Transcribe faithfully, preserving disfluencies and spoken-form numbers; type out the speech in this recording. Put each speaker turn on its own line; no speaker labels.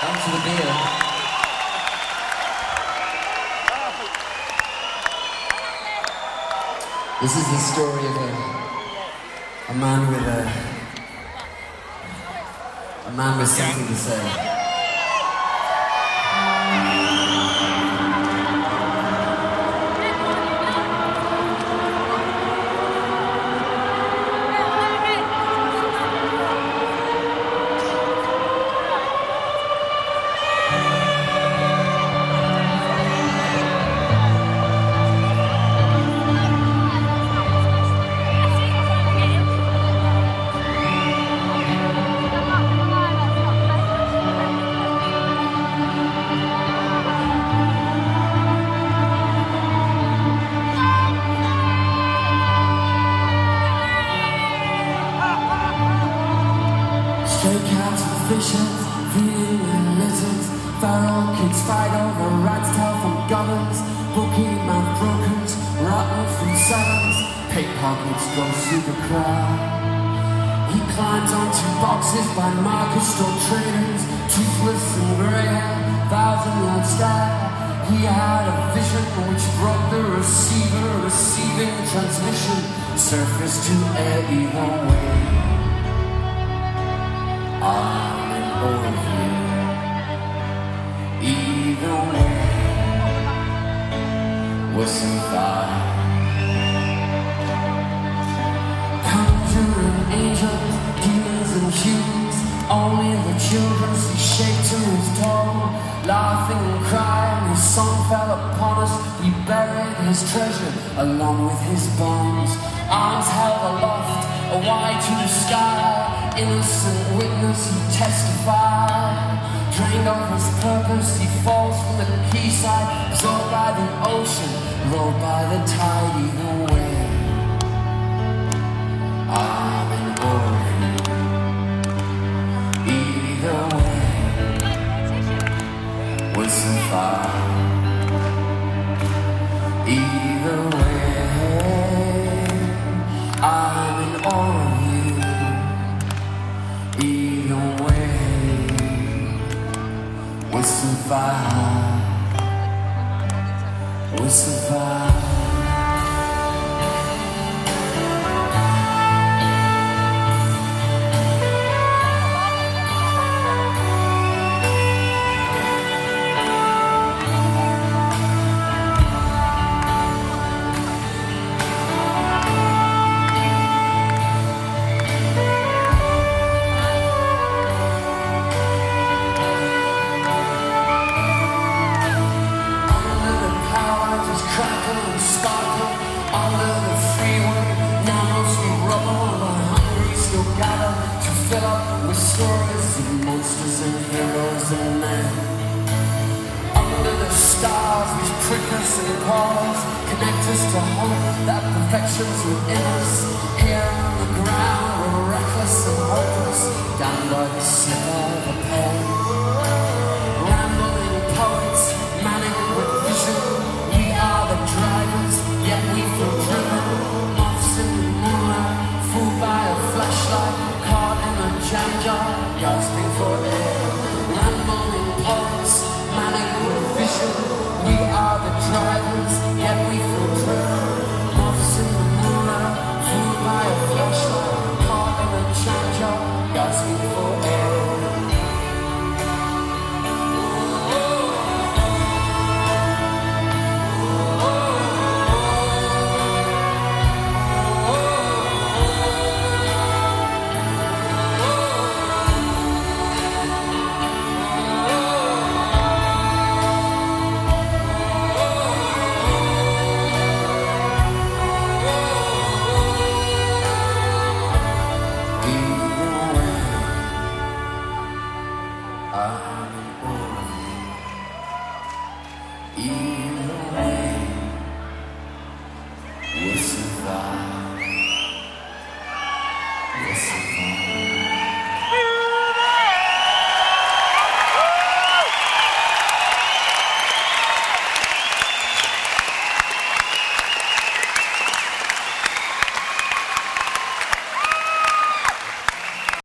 Thanks for the beer. This is the story of a, a man with a, a man with something to say. Stray cats and fishes, feeding in litters. Feral kids fight over rats, tell from gutters. Bookie mouth brokers, rotten from sevens. Pickpockets go through the crowd. He climbs onto boxes by market store traders. Toothless and grey-haired, thousand-yard stare. He had a vision which brought the receiver, receiving transmission, surface to air either way. I'm in all of you. Either way, we'll survive. Conjuring angels, demons and humans. Only the children see shape to his tone. Laughing and crying, his song fell upon us. We buried his treasure along with his bones. Arms held aloft, wide to the sky. Innocent witness, he testified. Drained of his purpose, he falls from the quayside. Absorbed by the ocean, rolled by the tide. Either way, I'm in awe of you. Either way, we'll survive. Either way, I'm in awe of you. Either way, we'll survive. We'll survive. Crackle and sparkle under the freeway. Nanos and rubble, the hungry still gather to fill up with stories of monsters and heroes and men. Under the stars, which prick us and pause, connect us to hope that perfection's within us. Here on the ground, we're reckless and hopeless, down by the slip of a pen. Rambling poets, manic with vision. The drivers, yet we feel driven. Moths in the moonlight, fooled by a flashlight, caught in a jam jar, gasping for air. Rambling poets, manic with vision. We are the drivers, yet we feel driven. Moths in the moonlight, fooled by a flashlight, caught in a jam jar, gasping for air. I'm in awe of you.